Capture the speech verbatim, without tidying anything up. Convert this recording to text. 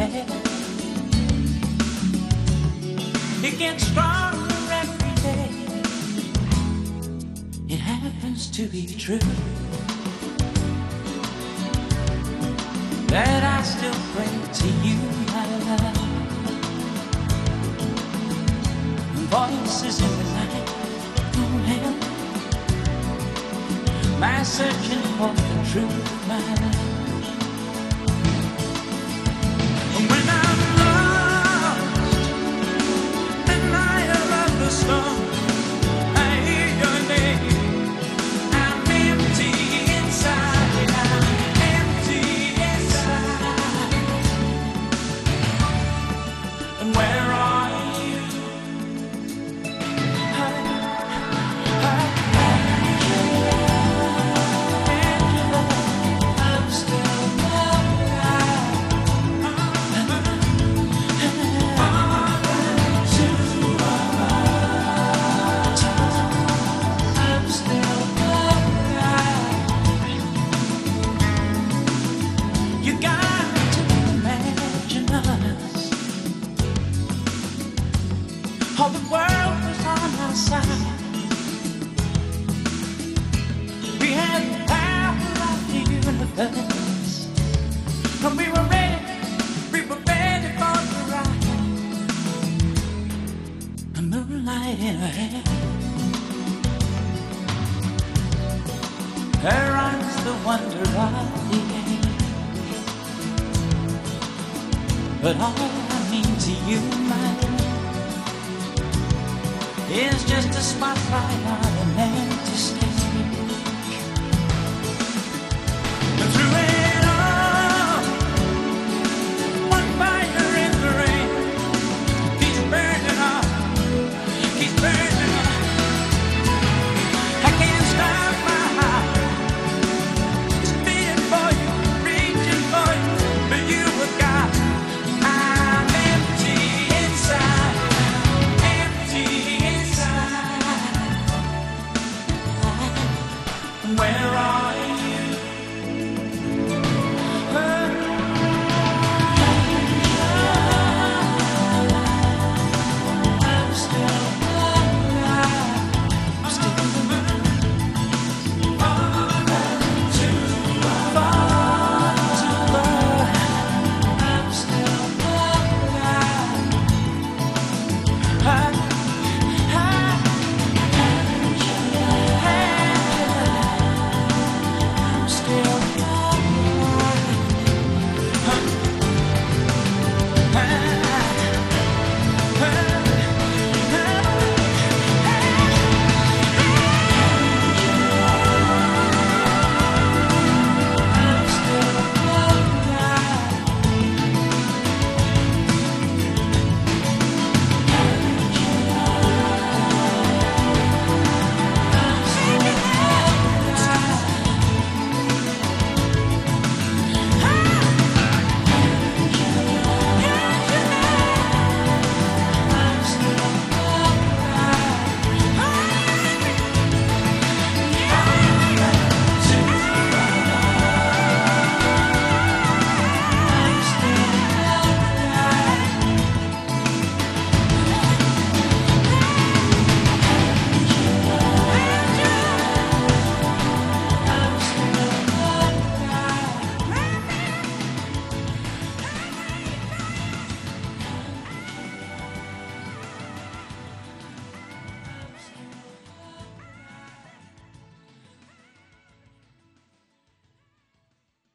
head. It gets stronger every day. It happens to be true that I still pray to you, my love. Voices in the night, oh help my searching for the truth, my love. When I'm lost and I love the storm, I hear your name. I'm empty inside. I'm empty inside. And where are you? All the world was on our side. We had the power of the universe, and we were ready, we were ready for the ride. The moonlight in her hair, her eyes the wonder of the age. But all I mean to you, my love, is just a spotlight on an empty stage. And through it